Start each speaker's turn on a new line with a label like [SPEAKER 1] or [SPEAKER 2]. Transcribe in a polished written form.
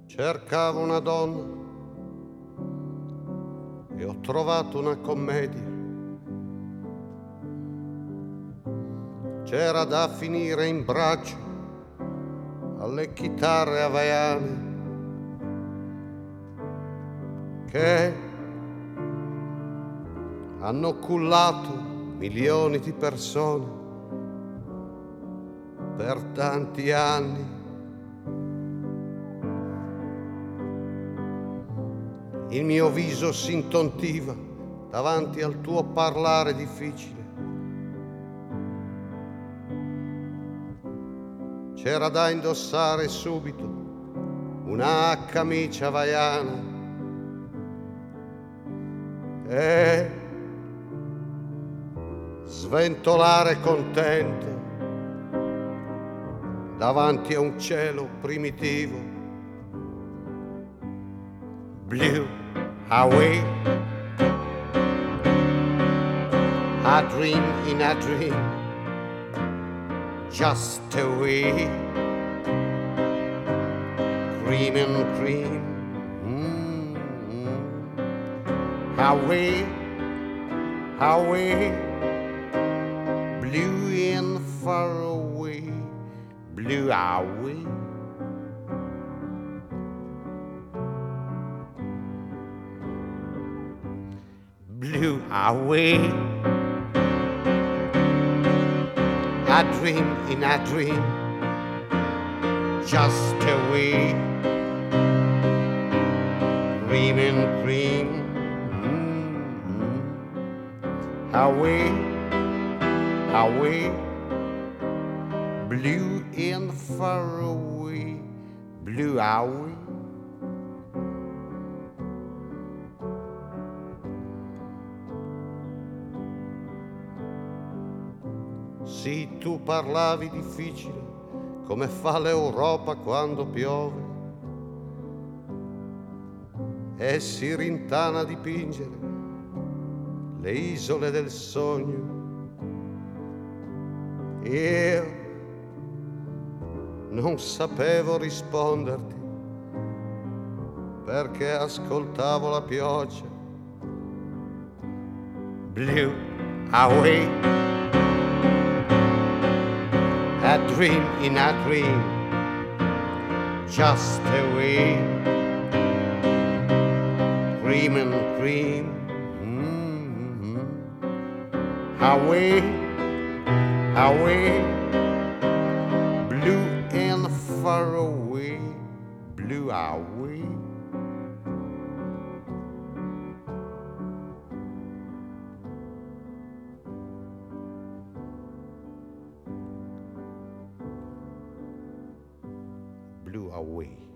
[SPEAKER 1] Cercavo una donna e ho trovato una commedia. C'era da finire in braccio alle chitarre havaiane che hanno cullato milioni di persone per tanti anni. Il mio viso si intontiva davanti al tuo parlare difficile. C'era da indossare subito una camicia havaiana e sventolare contento davanti a un cielo primitivo. Blue Hawaii, a dream in a dream, just away, cream and cream. Hawaii, Hawaii, blue and far away, blue Hawaii. Blue Hawaii, a dream in a dream, just away, cream and cream. Hawaii, Hawaii, blue and far away, blue Hawaii. Sì, tu parlavi difficile, come fa l'Europa quando piove e si rintana a dipingere le isole del sogno. Io non sapevo risponderti perché ascoltavo la pioggia. Blue Hawaii, a dream in a dream, just away, cream and cream. Hawaii, Hawaii, blue and far away, blue Hawaii. Blue Hawaii.